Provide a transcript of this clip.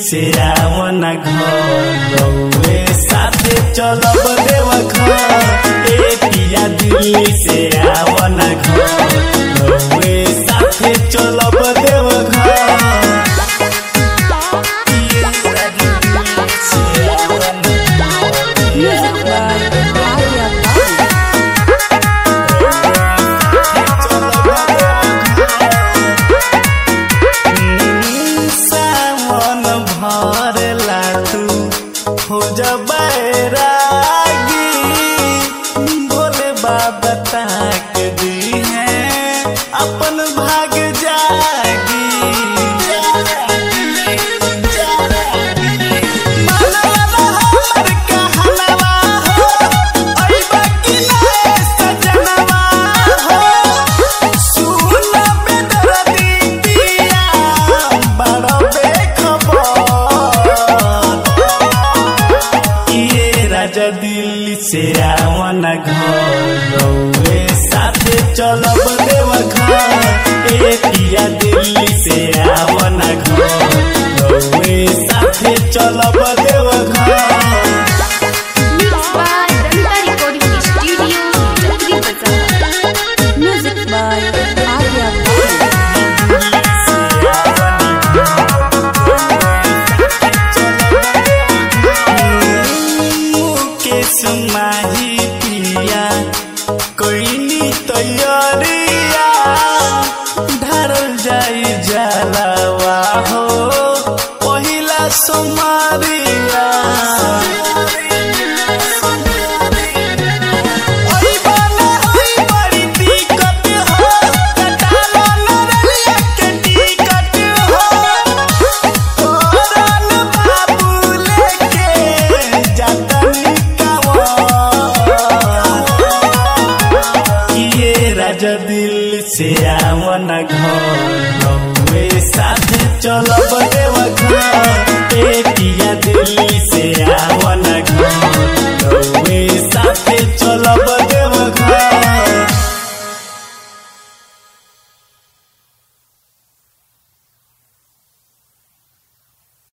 से आवना घरे साथे चलब देवघर ए पिया दिल्ली से आवना घरे साथे चलब देवघर। हो जबै रागी भोले बाबा ताक दी है अपन भाग जागी। हमर कहनवा हो अइबा कि नै सजनवा हो सुन बेदर्दी पिया बड़ बेखबर राजा दिल्ली से आवना घरे साथे चलब देवघर ए पिया दिल्ली से आवना घरे साथे चलब देवघर। माही पिया कोइनी तैयारिया ढारल जाई जलवा हो पहिला सोमारिया। राजा दिल्ली से आवना घरे साथे चलब देवघर ए पिया दिल्ली